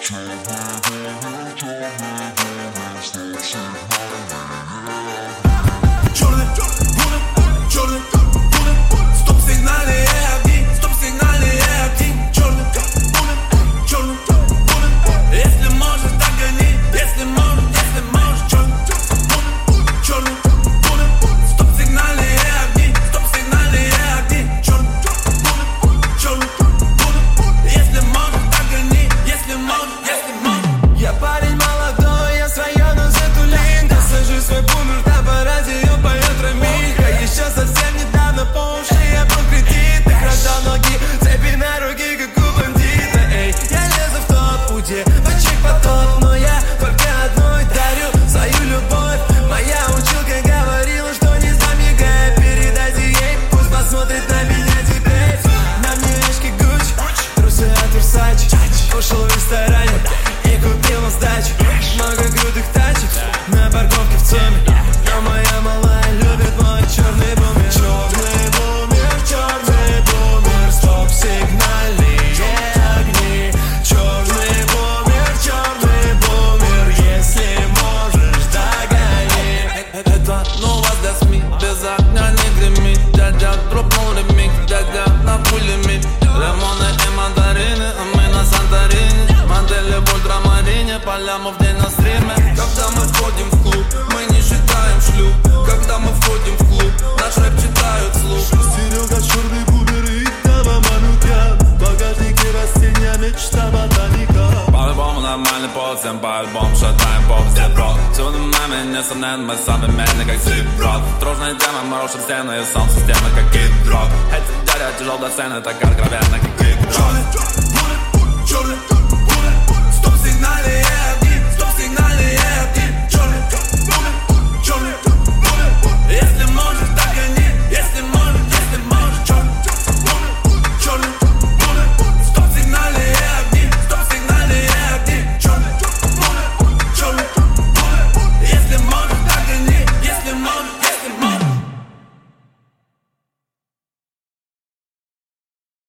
Ушел в ресторане и купил на сдачу много крутых тачек на парковке в ЦУМе. Но моя малая любит мой черный бумер. Черный бумер, черный бумер, стоп-сигнальные огни. Черный бумер, если можешь, догони. Это новость для СМИ, без огня не гремит. Дядя дропнул ремикс, дядя на пулемет. Лимоны и мандарины, а мы на Санторини. Модели в ультрамарине, поляма в день на стриме. Когда мы входим в клуб, мы не считаем шлюп. Когда мы входим в клуб, наш рэп читают вслух. Серега черный бумер и дама манука. В багажнике растения, мечта ботаника. По-любому нормальный пол, всем по-любому шатаем поп, все бро. Всюду нами, несомненно, мы современны, как зип-рот. Тружная тема, мы рушим стены и сон-системы, как кит-дрот. Эти дядя тяжел до сцены, так откровенно, как кит-дрот. Черный